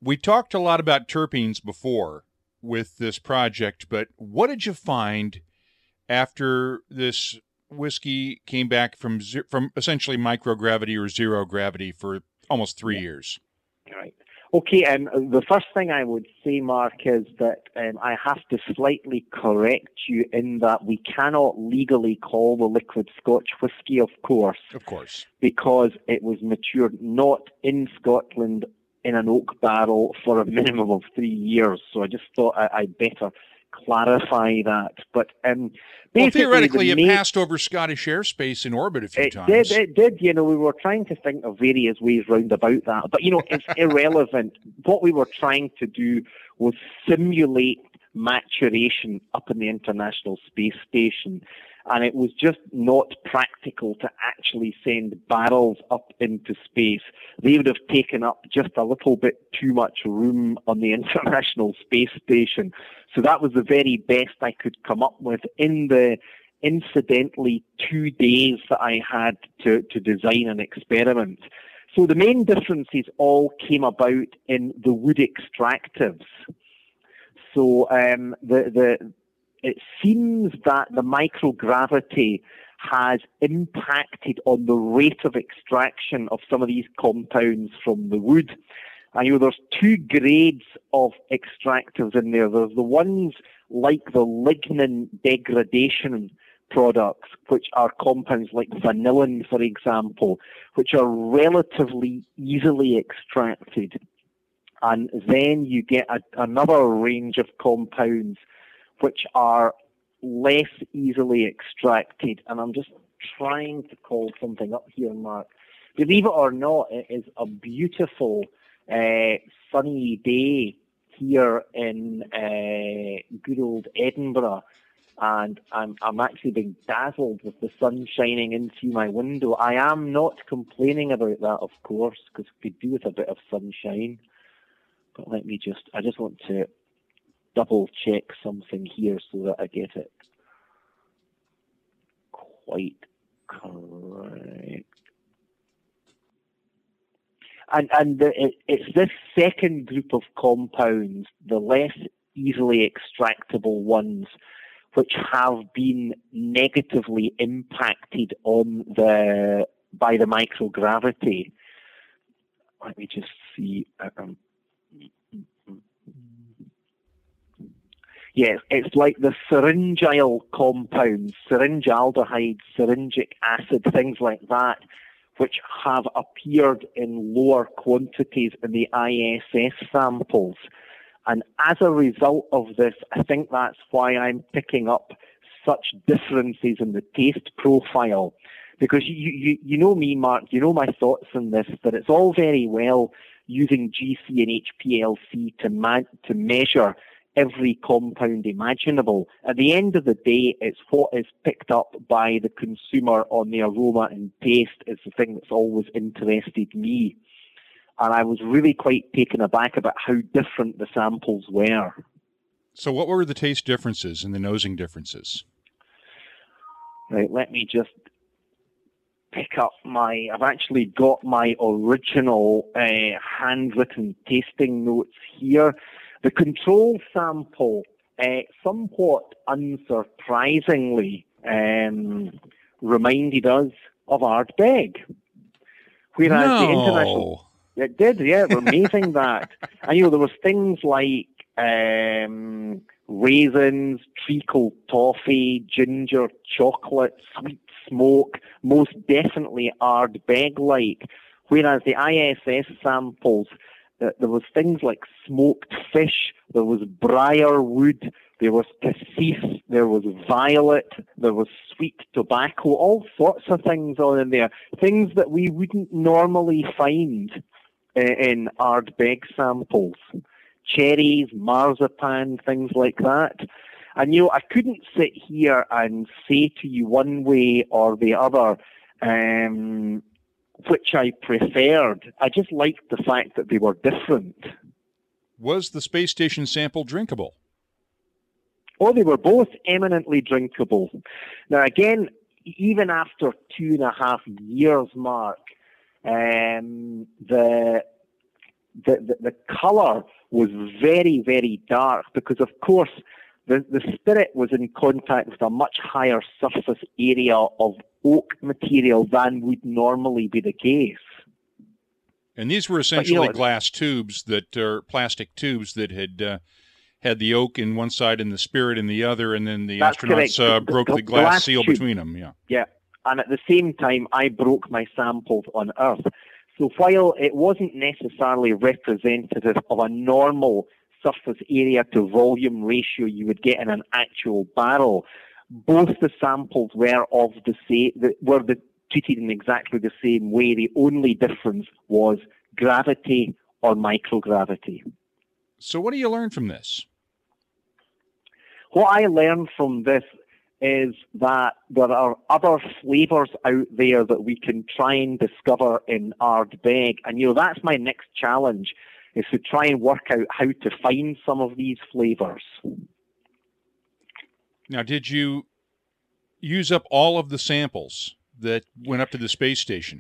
We talked a lot about terpenes before with this project, but what did you find after this whiskey came back from essentially microgravity or zero gravity for almost 3 years? Right. Okay, the first thing I would say, Mark, is that I have to slightly correct you in that we cannot legally call the liquid Scotch whisky, of course. Of course. Because it was matured not in Scotland in an oak barrel for a minimum of 3 years. So I just thought I'd better clarify that. But well, theoretically, it passed over Scottish airspace in orbit a few times. It did. We were trying to think of various ways round about that. But, it's irrelevant. What we were trying to do was simulate maturation up in the International Space Station. And it was just not practical to actually send barrels up into space. They would have taken up just a little bit too much room on the International Space Station. So that was the very best I could come up with in the, incidentally, 2 days that I had to design an experiment. So the main differences all came about in the wood extractives. So it seems that the microgravity has impacted on the rate of extraction of some of these compounds from the wood. And there's 2 grades of extractives in there. There's the ones like the lignin degradation products, which are compounds like vanillin, for example, which are relatively easily extracted. And then you get another range of compounds which are less easily extracted. And I'm just trying to call something up here, Mark. Believe it or not, it is a beautiful sunny day here in good old Edinburgh. And I'm actually being dazzled with the sun shining into my window. I am not complaining about that, of course, because we could do with a bit of sunshine. But I just want to double check something here so that I get it quite correct. And it's this second group of compounds, the less easily extractable ones, which have been negatively impacted by the microgravity. Let me just see. Yes, it's like the syringyl compounds, syringaldehyde, syringic acid, things like that, which have appeared in lower quantities in the ISS samples. And as a result of this, I think that's why I'm picking up such differences in the taste profile. Because you know me, Mark, you know my thoughts on this, that it's all very well using GC and HPLC to measure every compound imaginable. At the end of the day, it's what is picked up by the consumer on the aroma and taste. It's the thing that's always interested me. And I was really quite taken aback about how different the samples were. So what were the taste differences and the nosing differences? Right, let me just pick up I've actually got my original handwritten tasting notes here. The control sample, somewhat unsurprisingly, reminded us of Ardbeg. Whereas the international... It did, yeah, we're amazing that. And, there was things like raisins, treacle toffee, ginger, chocolate, sweet smoke, most definitely Ardbeg-like. Whereas the ISS samples, there was things like smoked fish, there was briarwood, there was cassis, there was violet, there was sweet tobacco, all sorts of things on in there. Things that we wouldn't normally find in Ardbeg samples. Cherries, marzipan, things like that. And, I couldn't sit here and say to you one way or the other which I preferred. I just liked the fact that they were different. Was the space station sample drinkable? Oh, they were both eminently drinkable. Now, again, even after 2.5 years, Mark, the the colour was very, very dark because, of course, the spirit was in contact with a much higher surface area of oak material than would normally be the case. And these were essentially glass tubes plastic tubes that had the oak in one side and the spirit in the other, and then the astronauts broke the glass seal between them. Yeah. Yeah. And at the same time, I broke my samples on Earth. So while it wasn't necessarily representative of a normal surface area to volume ratio you would get in an actual barrel, both the samples were treated in exactly the same way. The only difference was gravity or microgravity. So what do you learn from this? What I learned from this is that there are other flavors out there that we can try and discover in Ardbeg. And, that's my next challenge, is to try and work out how to find some of these flavors. Now, did you use up all of the samples that went up to the space station?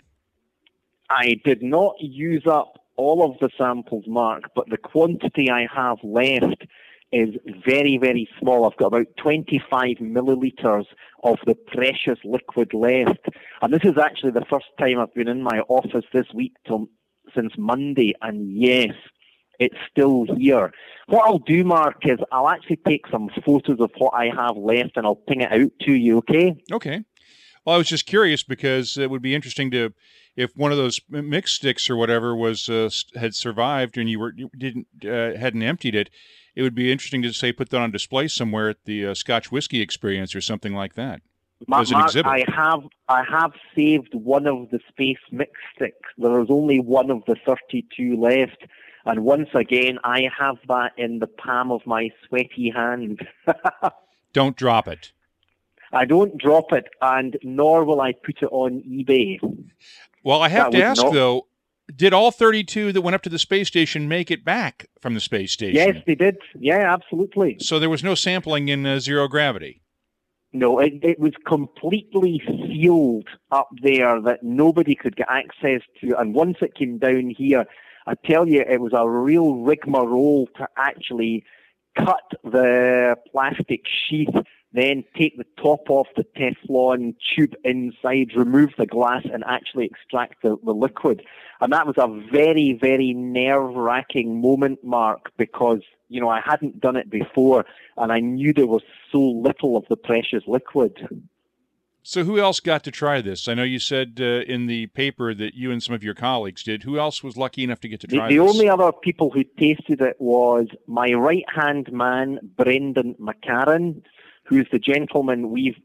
I did not use up all of the samples, Mark, but the quantity I have left is very, very small. I've got about 25 milliliters of the precious liquid left. And this is actually the first time I've been in my office this week since Monday, and yes, it's still here. What I'll do, Mark, is I'll actually take some photos of what I have left and I'll ping it out to you, okay? Okay. Well, I was just curious because it would be interesting if one of those mix sticks or whatever had survived and you hadn't emptied it, it would be interesting to say put that on display somewhere at the Scotch Whisky Experience or something like that. Mark, I have saved one of the space mix sticks. There is only one of the 32 left. And once again, I have that in the palm of my sweaty hand. Don't drop it. I don't drop it, and nor will I put it on eBay. Well, I have to ask, though, did all 32 that went up to the space station make it back from the space station? Yes, they did. Yeah, absolutely. So there was no sampling in zero gravity? No, it was completely sealed up there that nobody could get access to. And once it came down here, I tell you, it was a real rigmarole to actually cut the plastic sheath, then take the top off the Teflon tube inside, remove the glass, and actually extract the liquid. And that was a very, very nerve-wracking moment, Mark, because, I hadn't done it before, and I knew there was so little of the precious liquid. So who else got to try this? I know you said in the paper that you and some of your colleagues did. Who else was lucky enough to get to try this? The only other people who tasted it was my right-hand man, Brendan McCarran, who's the gentleman we've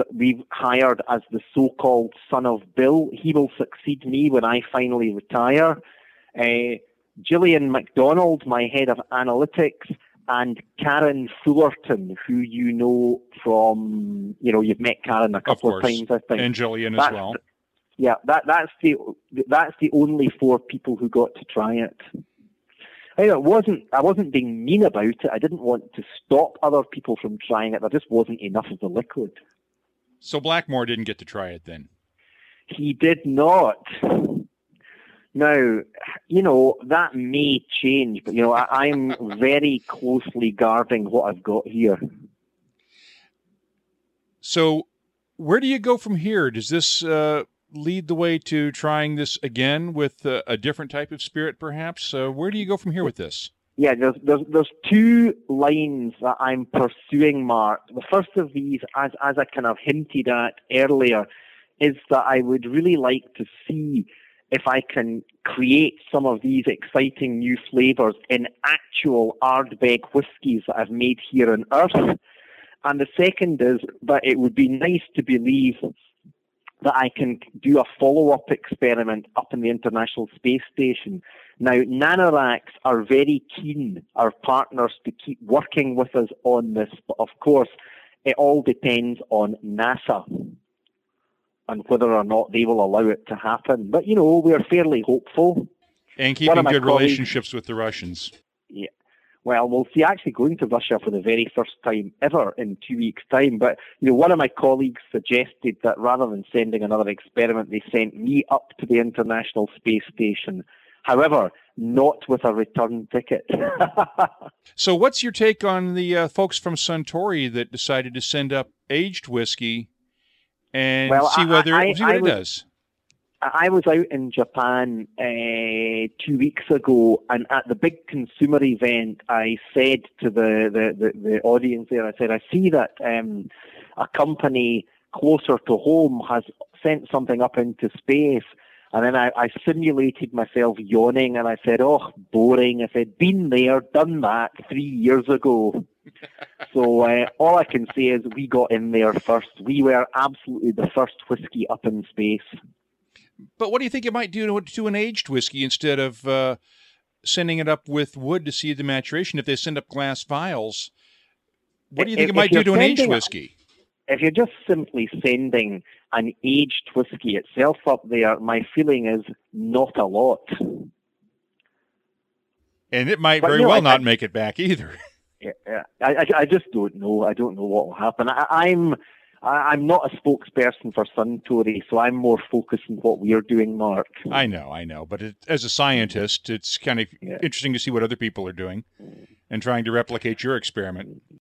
hired as the so-called son of Bill. He will succeed me when I finally retire. Gillian MacDonald, my head of analytics, and Karen Fullerton, who you know from, you've met Karen a couple of times, I think. And Gillian as well. That's the only 4 people who got to try it. I wasn't being mean about it. I didn't want to stop other people from trying it. There just wasn't enough of the liquid. So Blackmore didn't get to try it then? He did not. Now, that may change, but, I'm very closely guarding what I've got here. So where do you go from here? Does this lead the way to trying this again with a different type of spirit, perhaps? Where do you go from here with this? Yeah, there's 2 lines that I'm pursuing, Mark. The first of these, as I kind of hinted at earlier, is that I would really like to see if I can create some of these exciting new flavors in actual Ardbeg whiskies that I've made here on Earth. And the second is that it would be nice to believe that I can do a follow-up experiment up in the International Space Station. Now, NanoRax are very keen, our partners, to keep working with us on this, but of course, it all depends on NASA and whether or not they will allow it to happen. But, we're fairly hopeful. And keeping good relationships with the Russians. Yeah. Well, we'll see, actually going to Russia for the very first time ever in 2 weeks' time. But, one of my colleagues suggested that rather than sending another experiment, they sent me up to the International Space Station However, not with a return ticket. So what's your take on the folks from Suntory that decided to send up aged whiskey and see what it does? I was out in Japan 2 weeks ago, and at the big consumer event, I said to the audience there, I said, I see that a company closer to home has sent something up into space. And then I simulated myself yawning, and I said, oh, boring. I said, been there, done that 3 years ago. So all I can say is we got in there first. We were absolutely the first whiskey up in space. But what do you think it might do to an aged whiskey instead of sending it up with wood to see the maturation? If they send up glass vials, what do you think it might do to an aged whiskey? If you're just simply sending an aged whiskey itself up there, my feeling is not a lot. And it might very well not make it back either. Yeah, I just don't know. I don't know what will happen. I'm not a spokesperson for Suntory, so I'm more focused on what we're doing, Mark. I know. But as a scientist, it's kind of interesting to see what other people are doing and trying to replicate your experiment.